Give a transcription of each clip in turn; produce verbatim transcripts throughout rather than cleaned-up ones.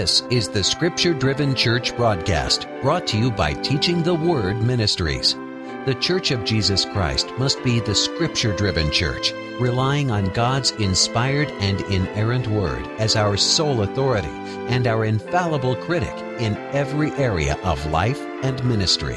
This is the Scripture-Driven Church broadcast, brought to you by Teaching the Word Ministries. The Church of Jesus Christ must be the Scripture-Driven Church, relying on God's inspired and inerrant Word as our sole authority and our infallible critic in every area of life and ministry.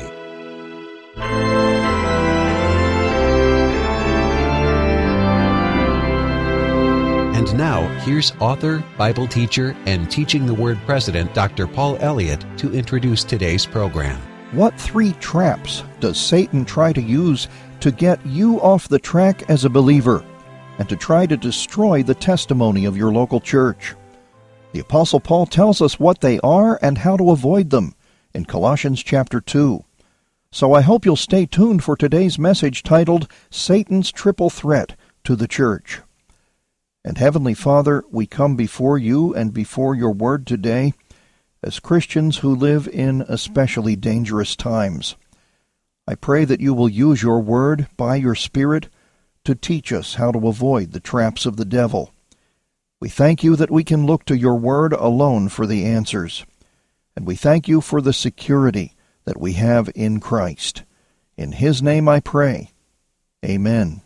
And now, here's author, Bible teacher, and Teaching the Word president, Doctor Paul Elliott, to introduce today's program. What three traps does Satan try to use to get you off the track as a believer and to try to destroy the testimony of your local church? The Apostle Paul tells us what they are and how to avoid them in Colossians chapter two. So I hope you'll stay tuned for today's message titled, Satan's Triple Threat to the Church. And Heavenly Father, we come before you and before your word today as Christians who live in especially dangerous times. I pray that you will use your word by your Spirit to teach us how to avoid the traps of the devil. We thank you that we can look to your word alone for the answers. And we thank you for the security that we have in Christ. In his name I pray. Amen.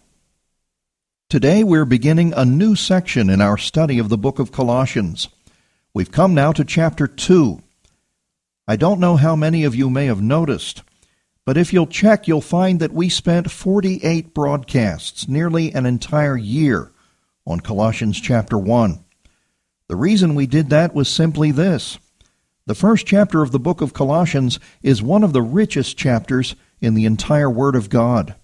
Today we're beginning a new section in our study of the book of Colossians. We've come now to chapter two. I don't know how many of you may have noticed, but if you'll check, you'll find that we spent forty-eight broadcasts, nearly an entire year, on Colossians chapter one. The reason we did that was simply this. The first chapter of the book of Colossians is one of the richest chapters in the entire Word of God.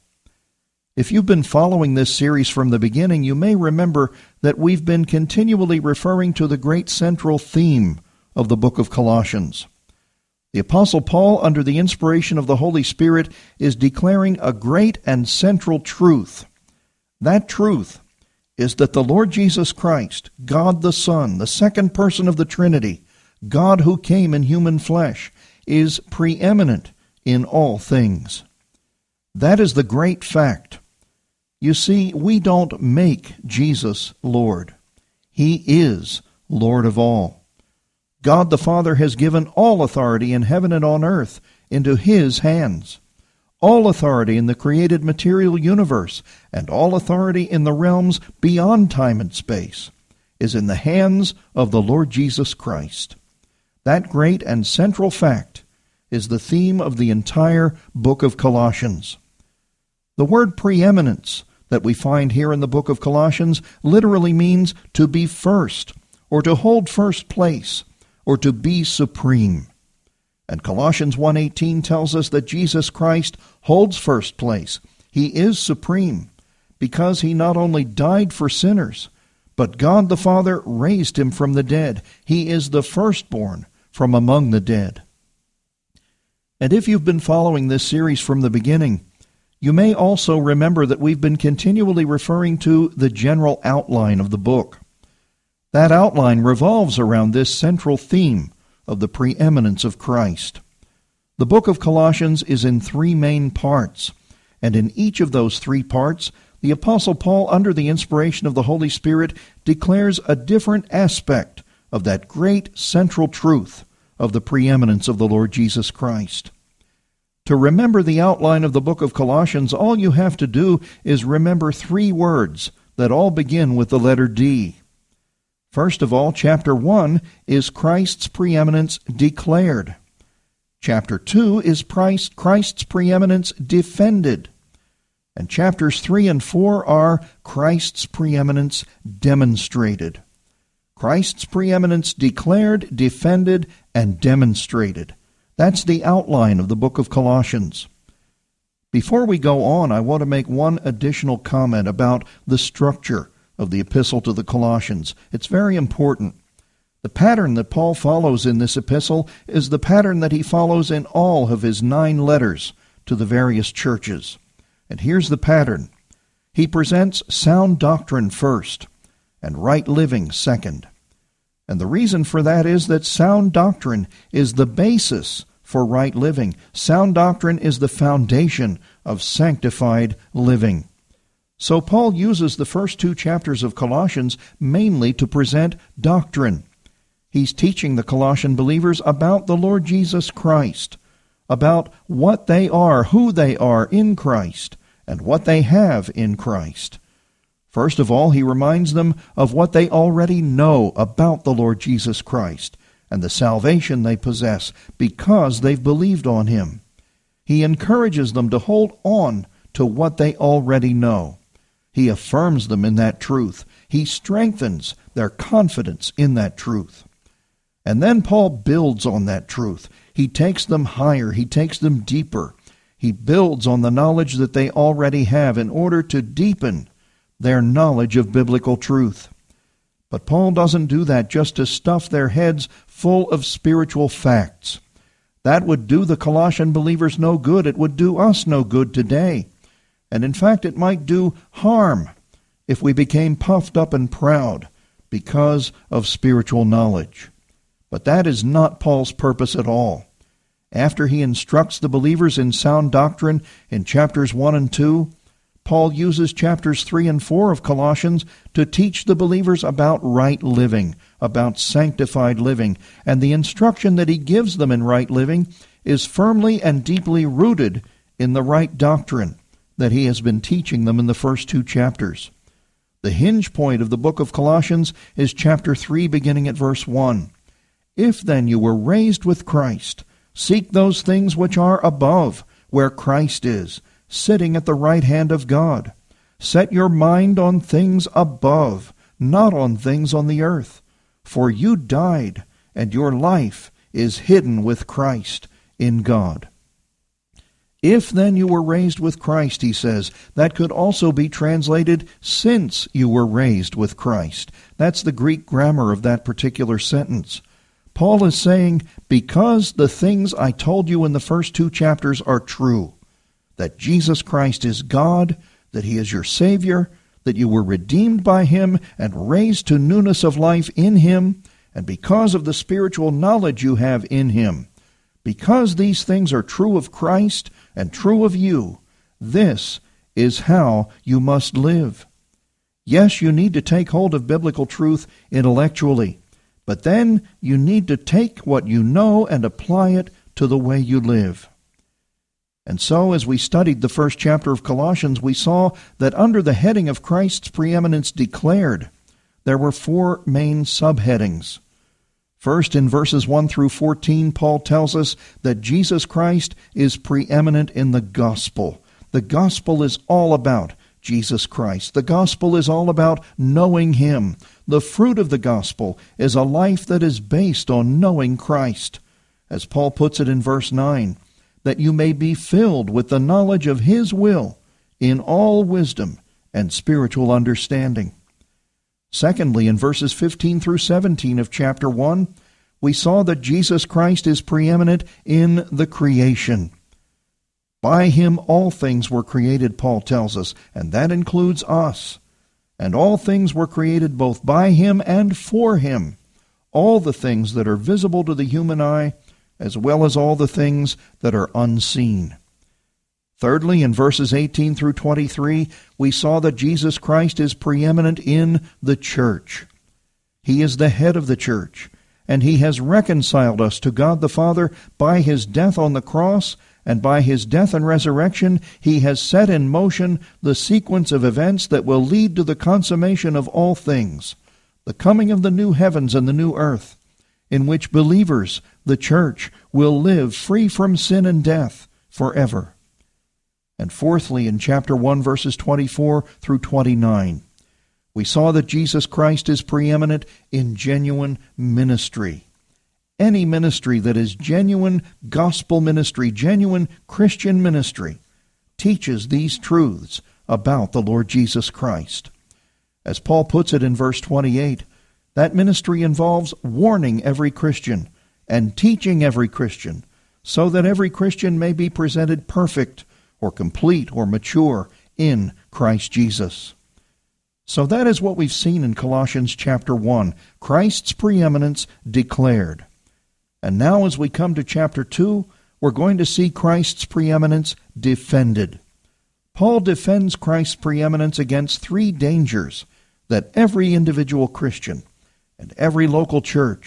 If you've been following this series from the beginning, you may remember that we've been continually referring to the great central theme of the book of Colossians. The Apostle Paul, under the inspiration of the Holy Spirit, is declaring a great and central truth. That truth is that the Lord Jesus Christ, God the Son, the second person of the Trinity, God who came in human flesh, is preeminent in all things. That is the great fact. You see, we don't make Jesus Lord. He is Lord of all. God the Father has given all authority in heaven and on earth into his hands. All authority in the created material universe and all authority in the realms beyond time and space is in the hands of the Lord Jesus Christ. That great and central fact is the theme of the entire book of Colossians. The word preeminence that we find here in the book of Colossians literally means to be first, or to hold first place, or to be supreme. And Colossians one eighteen tells us that Jesus Christ holds first place. He is supreme, because he not only died for sinners, but God the Father raised him from the dead. He is the firstborn from among the dead. And if you've been following this series from the beginning, you may also remember that we've been continually referring to the general outline of the book. That outline revolves around this central theme of the preeminence of Christ. The book of Colossians is in three main parts, and in each of those three parts, the Apostle Paul, under the inspiration of the Holy Spirit, declares a different aspect of that great central truth of the preeminence of the Lord Jesus Christ. To remember the outline of the book of Colossians, all you have to do is remember three words that all begin with the letter D. First of all, chapter one is Christ's preeminence declared. Chapter two is Christ's preeminence defended. And chapters three and four are Christ's preeminence demonstrated. Christ's preeminence declared, defended, and demonstrated. That's the outline of the book of Colossians. Before we go on, I want to make one additional comment about the structure of the epistle to the Colossians. It's very important. The pattern that Paul follows in this epistle is the pattern that he follows in all of his nine letters to the various churches. And here's the pattern. He presents sound doctrine first, and right living second. And the reason for that is that sound doctrine is the basis for right living. Sound doctrine is the foundation of sanctified living. So Paul uses the first two chapters of Colossians mainly to present doctrine. He's teaching the Colossian believers about the Lord Jesus Christ, about what they are, who they are in Christ, and what they have in Christ. First of all, he reminds them of what they already know about the Lord Jesus Christ and the salvation they possess because they've believed on him. He encourages them to hold on to what they already know. He affirms them in that truth. He strengthens their confidence in that truth. And then Paul builds on that truth. He takes them higher. He takes them deeper. He builds on the knowledge that they already have in order to deepen their knowledge of biblical truth. But Paul doesn't do that just to stuff their heads full of spiritual facts. That would do the Colossian believers no good. It would do us no good today. And in fact, it might do harm if we became puffed up and proud because of spiritual knowledge. But that is not Paul's purpose at all. After he instructs the believers in sound doctrine in chapters one and two, Paul uses chapters three and four of Colossians to teach the believers about right living, about sanctified living, and the instruction that he gives them in right living is firmly and deeply rooted in the right doctrine that he has been teaching them in the first two chapters. The hinge point of the book of Colossians is chapter three, beginning at verse one. If then you were raised with Christ, seek those things which are above, where Christ is, sitting at the right hand of God. Set your mind on things above, not on things on the earth. For you died, and your life is hidden with Christ in God. If then you were raised with Christ, he says, that could also be translated, since you were raised with Christ. That's the Greek grammar of that particular sentence. Paul is saying, because the things I told you in the first two chapters are true, that Jesus Christ is God, that he is your Savior, that you were redeemed by him and raised to newness of life in him, and because of the spiritual knowledge you have in him, because these things are true of Christ and true of you, this is how you must live. Yes, you need to take hold of biblical truth intellectually, but then you need to take what you know and apply it to the way you live. And so, as we studied the first chapter of Colossians, we saw that under the heading of Christ's preeminence declared, there were four main subheadings. First, in verses one through fourteen, Paul tells us that Jesus Christ is preeminent in the gospel. The gospel is all about Jesus Christ. The gospel is all about knowing him. The fruit of the gospel is a life that is based on knowing Christ. As Paul puts it in verse nine, that you may be filled with the knowledge of his will in all wisdom and spiritual understanding. Secondly, in verses fifteen through seventeen of chapter one, we saw that Jesus Christ is preeminent in the creation. By him all things were created, Paul tells us, and that includes us. And all things were created both by him and for him, all the things that are visible to the human eye, as well as all the things that are unseen. Thirdly, in verses eighteen through twenty-three, we saw that Jesus Christ is preeminent in the church. He is the head of the church, and he has reconciled us to God the Father by his death on the cross, and by his death and resurrection, he has set in motion the sequence of events that will lead to the consummation of all things, the coming of the new heavens and the new earth, in which believers, the church, will live free from sin and death forever. And fourthly, in chapter one, verses twenty-four through twenty-nine, we saw that Jesus Christ is preeminent in genuine ministry. Any ministry that is genuine gospel ministry, genuine Christian ministry, teaches these truths about the Lord Jesus Christ. As Paul puts it in verse twenty-eight, that ministry involves warning every Christian and teaching every Christian so that every Christian may be presented perfect or complete or mature in Christ Jesus. So that is what we've seen in Colossians chapter one, Christ's preeminence declared. And now as we come to chapter two, we're going to see Christ's preeminence defended. Paul defends Christ's preeminence against three dangers that every individual Christian and every local church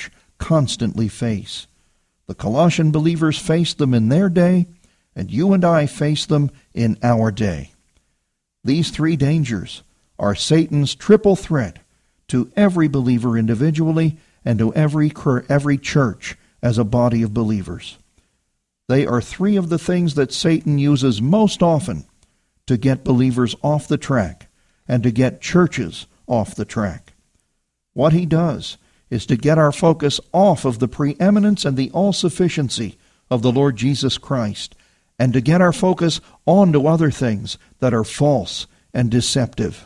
constantly face. The Colossian believers faced them in their day, and you and I face them in our day. These three dangers are Satan's triple threat to every believer individually and to every, every church as a body of believers. They are three of the things that Satan uses most often to get believers off the track and to get churches off the track. What he does is to get our focus off of the preeminence and the all-sufficiency of the Lord Jesus Christ, and to get our focus onto other things that are false and deceptive.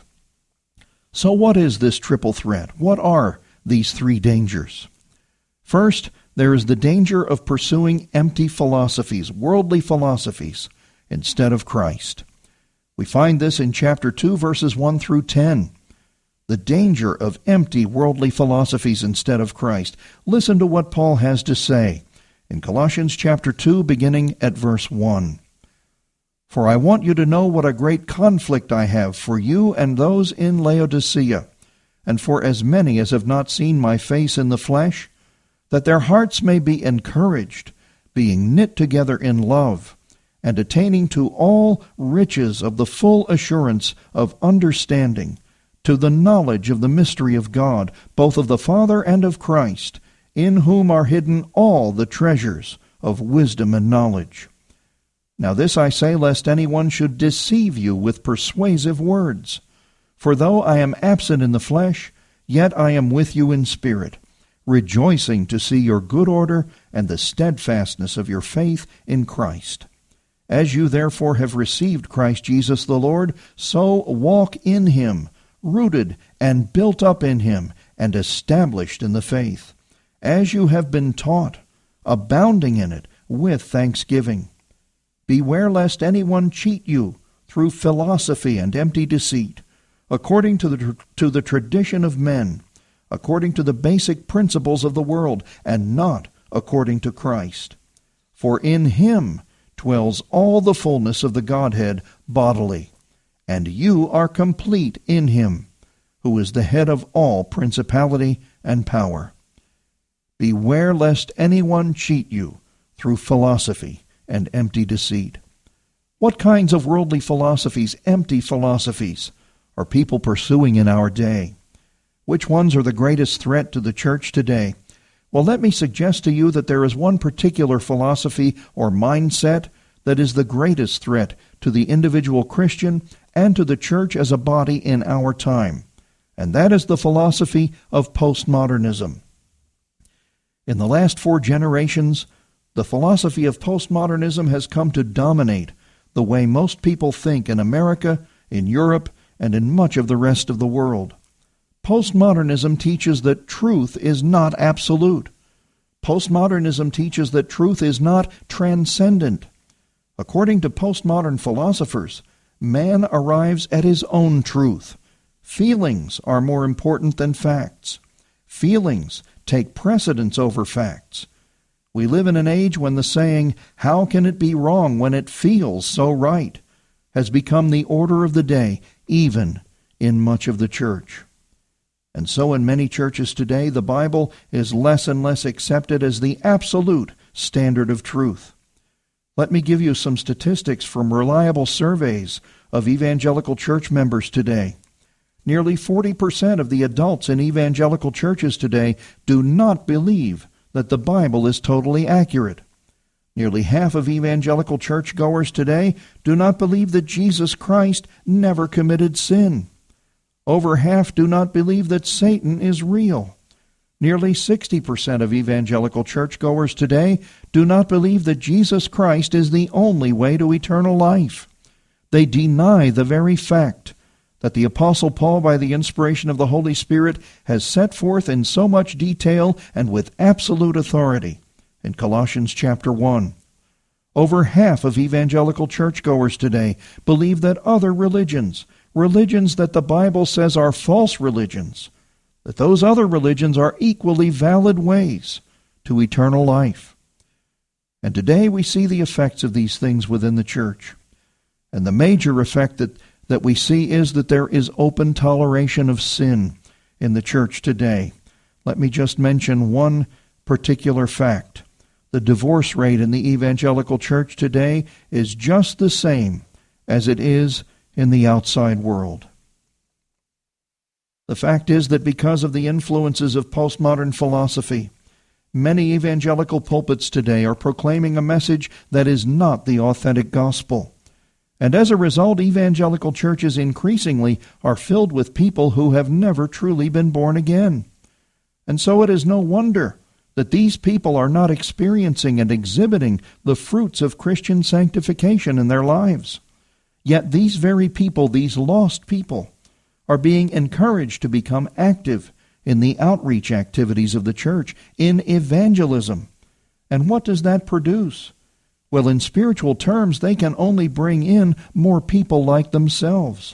So what is this triple threat? What are these three dangers? First, there is the danger of pursuing empty philosophies, worldly philosophies, instead of Christ. We find this in chapter two, verses one through ten. The danger of empty worldly philosophies instead of Christ. Listen to what Paul has to say in Colossians chapter two, beginning at verse one. For I want you to know what a great conflict I have for you and those in Laodicea, and for as many as have not seen my face in the flesh, that their hearts may be encouraged, being knit together in love, and attaining to all riches of the full assurance of understanding, to the knowledge of the mystery of God, both of the Father and of Christ, in whom are hidden all the treasures of wisdom and knowledge. Now this I say, lest anyone should deceive you with persuasive words. For though I am absent in the flesh, yet I am with you in spirit, rejoicing to see your good order and the steadfastness of your faith in Christ. As you therefore have received Christ Jesus the Lord, so walk in him, rooted and built up in him, and established in the faith, as you have been taught, abounding in it with thanksgiving. Beware lest anyone cheat you through philosophy and empty deceit, according to the, to the tradition of men, according to the basic principles of the world, and not according to Christ. For in him dwells all the fullness of the Godhead bodily, and you are complete in him, who is the head of all principality and power. Beware lest anyone cheat you through philosophy and empty deceit. What kinds of worldly philosophies, empty philosophies, are people pursuing in our day? Which ones are the greatest threat to the church today? Well, let me suggest to you that there is one particular philosophy or mindset that is the greatest threat to the individual Christian and to the church as a body in our time, and that is the philosophy of postmodernism. In the last four generations, the philosophy of postmodernism has come to dominate the way most people think in America, in Europe, and in much of the rest of the world. Postmodernism teaches that truth is not absolute. Postmodernism teaches that truth is not transcendent. According to postmodern philosophers, man arrives at his own truth. Feelings are more important than facts. Feelings take precedence over facts. We live in an age when the saying, "How can it be wrong when it feels so right?" has become the order of the day, even in much of the church. And so in many churches today, the Bible is less and less accepted as the absolute standard of truth. Let me give you some statistics from reliable surveys of evangelical church members today. Nearly forty percent of the adults in evangelical churches today do not believe that the Bible is totally accurate. Nearly half of evangelical churchgoers today do not believe that Jesus Christ never committed sin. Over half do not believe that Satan is real. Nearly sixty percent of evangelical churchgoers today do not believe that Jesus Christ is the only way to eternal life. They deny the very fact that the Apostle Paul, by the inspiration of the Holy Spirit, has set forth in so much detail and with absolute authority in Colossians chapter one. Over half of evangelical churchgoers today believe that other religions, religions that the Bible says are false religions, that those other religions are equally valid ways to eternal life. And today we see the effects of these things within the church. And the major effect that that we see is that there is open toleration of sin in the church today. Let me just mention one particular fact. The divorce rate in the evangelical church today is just the same as it is in the outside world. The fact is that because of the influences of postmodern philosophy, many evangelical pulpits today are proclaiming a message that is not the authentic gospel. And as a result, evangelical churches increasingly are filled with people who have never truly been born again. And so it is no wonder that these people are not experiencing and exhibiting the fruits of Christian sanctification in their lives. Yet these very people, these lost people, are being encouraged to become active in the outreach activities of the church, in evangelism. And what does that produce? Well, in spiritual terms, they can only bring in more people like themselves.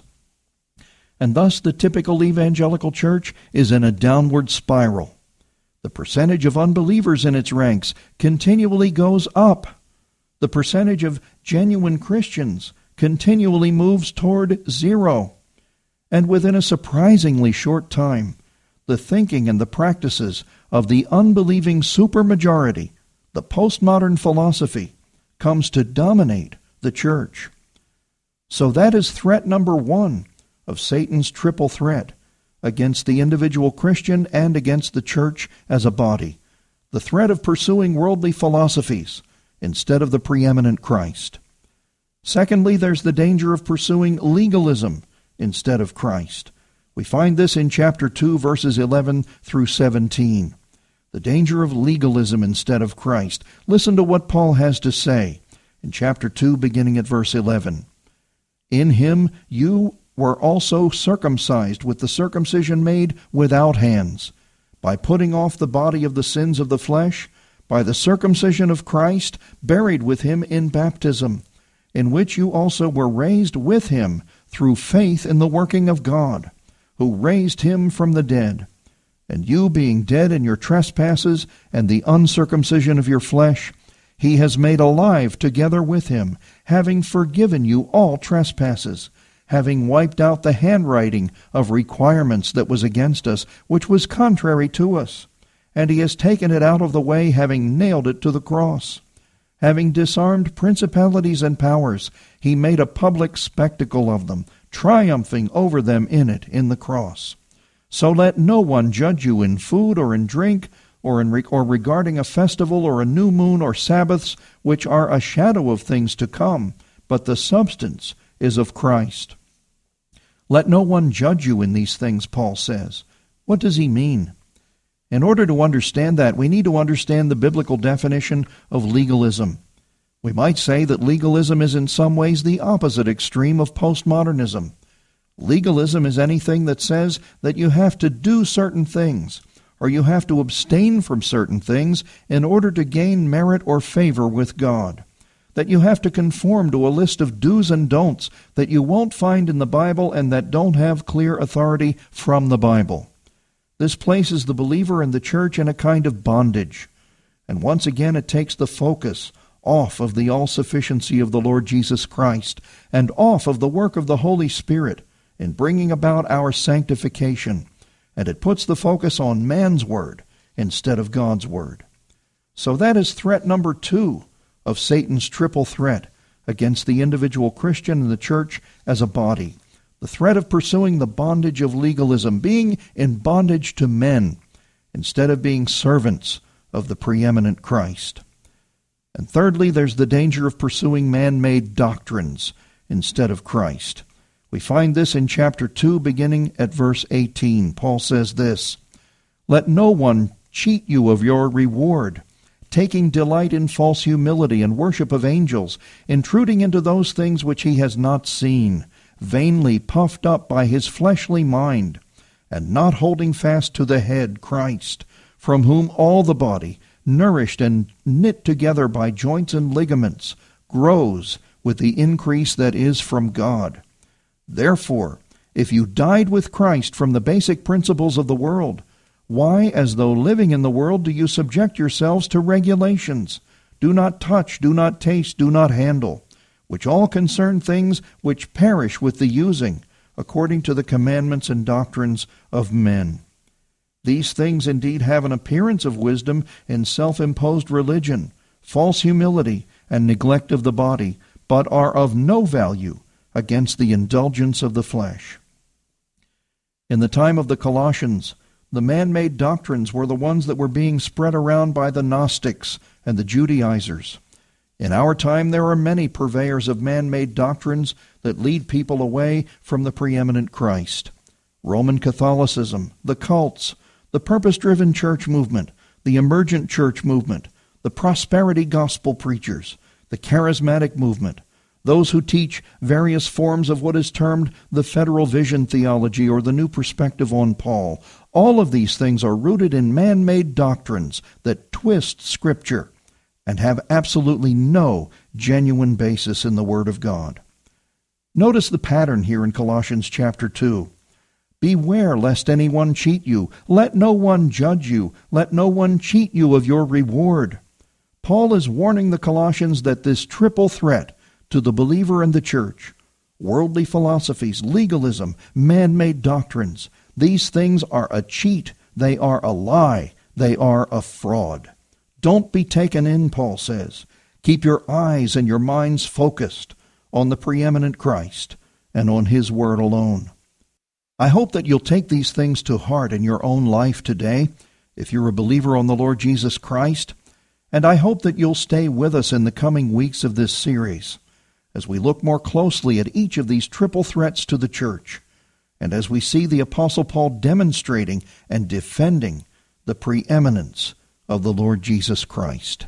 And thus the typical evangelical church is in a downward spiral. The percentage of unbelievers in its ranks continually goes up. The percentage of genuine Christians continually moves toward zero. And within a surprisingly short time, the thinking and the practices of the unbelieving supermajority, the postmodern philosophy, comes to dominate the church. So that is threat number one of Satan's triple threat against the individual Christian and against the church as a body. The threat of pursuing worldly philosophies instead of the preeminent Christ. Secondly, there's the danger of pursuing legalism instead of Christ. We find this in chapter two, verses eleven through seventeen. The danger of legalism instead of Christ. Listen to what Paul has to say in chapter two, beginning at verse eleven. In him you were also circumcised with the circumcision made without hands, by putting off the body of the sins of the flesh, by the circumcision of Christ, buried with him in baptism, in which you also were raised with him through faith in the working of God, who raised him from the dead. And you, being dead in your trespasses and the uncircumcision of your flesh, he has made alive together with him, having forgiven you all trespasses, having wiped out the handwriting of requirements that was against us, which was contrary to us. And he has taken it out of the way, having nailed it to the cross. Having disarmed principalities and powers, he made a public spectacle of them, triumphing over them in it, in the cross. So let no one judge you in food or in drink, or in re- or regarding a festival or a new moon or Sabbaths, which are a shadow of things to come, but the substance is of Christ. Let no one judge you in these things, Paul says. What does he mean? In order to understand that, we need to understand the biblical definition of legalism. We might say that legalism is in some ways the opposite extreme of postmodernism. Legalism is anything that says that you have to do certain things, or you have to abstain from certain things in order to gain merit or favor with God. That you have to conform to a list of do's and don'ts that you won't find in the Bible and that don't have clear authority from the Bible. This places the believer and the church in a kind of bondage. And once again it takes the focus off of the all-sufficiency of the Lord Jesus Christ and off of the work of the Holy Spirit in bringing about our sanctification. And it puts the focus on man's word instead of God's word. So that is threat number two of Satan's triple threat against the individual Christian and the church as a body. The threat of pursuing the bondage of legalism, being in bondage to men instead of being servants of the preeminent Christ. And thirdly, there's the danger of pursuing man-made doctrines instead of Christ. We find this in chapter two, beginning at verse eighteen. Paul says this, "Let no one cheat you of your reward, taking delight in false humility and worship of angels, intruding into those things which he has not seen, vainly puffed up by his fleshly mind, and not holding fast to the head, Christ, from whom all the body, nourished and knit together by joints and ligaments, grows with the increase that is from God. Therefore, if you died with Christ from the basic principles of the world, why, as though living in the world, do you subject yourselves to regulations? Do not touch, do not taste, do not handle, which all concern things which perish with the using, according to the commandments and doctrines of men." These things indeed have an appearance of wisdom in self-imposed religion, false humility, and neglect of the body, but are of no value against the indulgence of the flesh. In the time of the Colossians, the man-made doctrines were the ones that were being spread around by the Gnostics and the Judaizers. In our time, there are many purveyors of man-made doctrines that lead people away from the preeminent Christ. Roman Catholicism, the cults, the purpose-driven church movement, the emergent church movement, the prosperity gospel preachers, the charismatic movement, those who teach various forms of what is termed the federal vision theology or the new perspective on Paul. All of these things are rooted in man-made doctrines that twist Scripture and have absolutely no genuine basis in the Word of God. Notice the pattern here in Colossians chapter two. Beware lest anyone cheat you. Let no one judge you. Let no one cheat you of your reward. Paul is warning the Colossians that this triple threat to the believer and the church, worldly philosophies, legalism, man-made doctrines, these things are a cheat, they are a lie, they are a fraud. Don't be taken in, Paul says. Keep your eyes and your minds focused on the preeminent Christ and on His Word alone. I hope that you'll take these things to heart in your own life today, if you're a believer on the Lord Jesus Christ, and I hope that you'll stay with us in the coming weeks of this series as we look more closely at each of these triple threats to the church, and as we see the Apostle Paul demonstrating and defending the preeminence of the Lord Jesus Christ.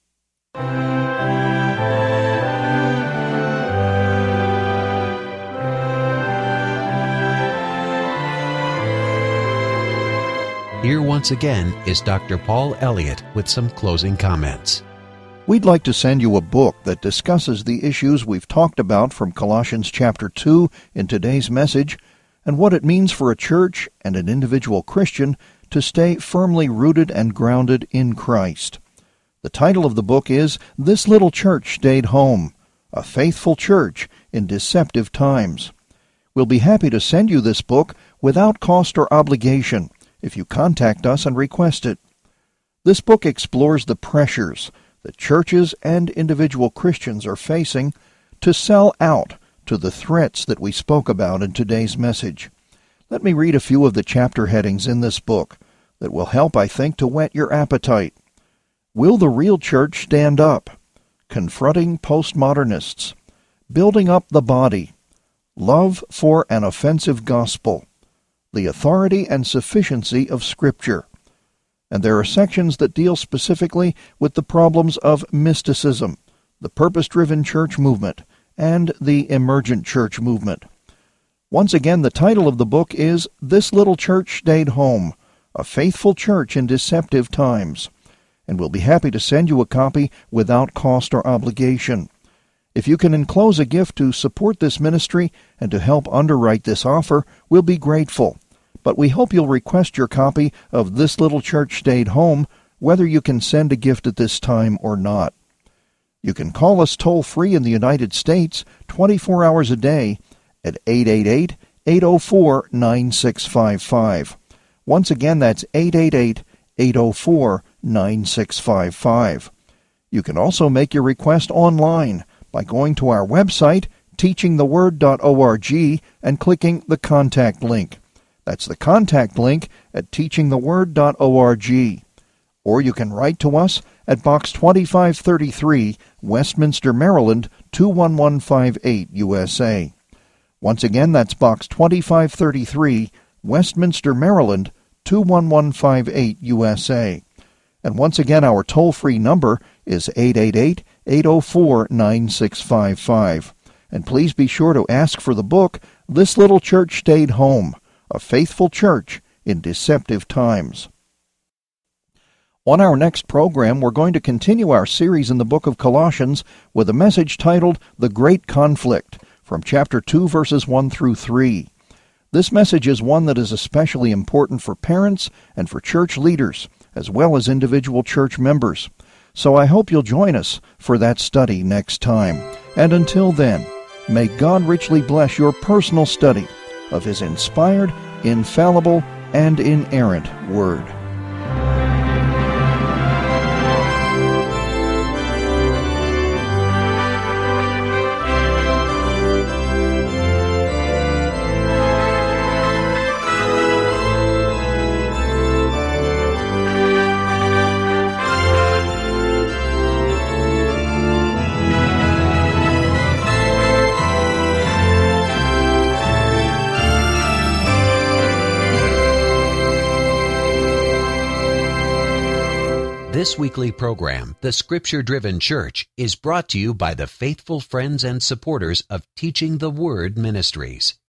Here once again is Doctor Paul Elliott with some closing comments. We'd like to send you a book that discusses the issues we've talked about from Colossians chapter two in today's message, and what it means for a church and an individual Christian to stay firmly rooted and grounded in Christ. The title of the book is This Little Church Stayed Home, a Faithful Church in Deceptive Times. We'll be happy to send you this book without cost or obligation if you contact us and request it. This book explores the pressures that churches and individual Christians are facing to sell out to the threats that we spoke about in today's message. Let me read a few of the chapter headings in this book that will help, I think, to whet your appetite. Will the Real Church Stand Up? Confronting Postmodernists. Building Up the Body. Love for an Offensive Gospel. The Authority and Sufficiency of Scripture. And there are sections that deal specifically with the problems of mysticism, the purpose-driven church movement, and the emergent church movement. Once again, the title of the book is This Little Church Stayed Home, a Faithful Church in Deceptive Times, and we'll be happy to send you a copy without cost or obligation. If you can enclose a gift to support this ministry and to help underwrite this offer, we'll be grateful. But we hope you'll request your copy of This Little Church Stayed Home, whether you can send a gift at this time or not. You can call us toll-free in the United States twenty-four hours a day at eight eight eight, eight oh four, nine six five five. Once again, that's eight eight eight, eight oh four, nine six five five. You can also make your request online by going to our website, teaching the word dot org, and clicking the contact link. That's the contact link at teaching the word dot org. Or you can write to us at Box twenty-five thirty-three, Westminster, Maryland, two one one five eight, U S A. Once again, that's Box twenty-five thirty-three, Westminster, Maryland, two one one five eight, U S A. And once again, our toll-free number is eight eight eight, eight oh four, nine six five five. And please be sure to ask for the book, This Little Church Stayed Home, a Faithful Church in Deceptive Times. On our next program, we're going to continue our series in the book of Colossians with a message titled The Great Conflict, from chapter two, verses one through three. This message is one that is especially important for parents and for church leaders, as well as individual church members. So I hope you'll join us for that study next time. And until then, may God richly bless your personal study of His inspired, infallible, and inerrant Word. This weekly program, The Scripture-Driven Church, is brought to you by the faithful friends and supporters of Teaching the Word Ministries.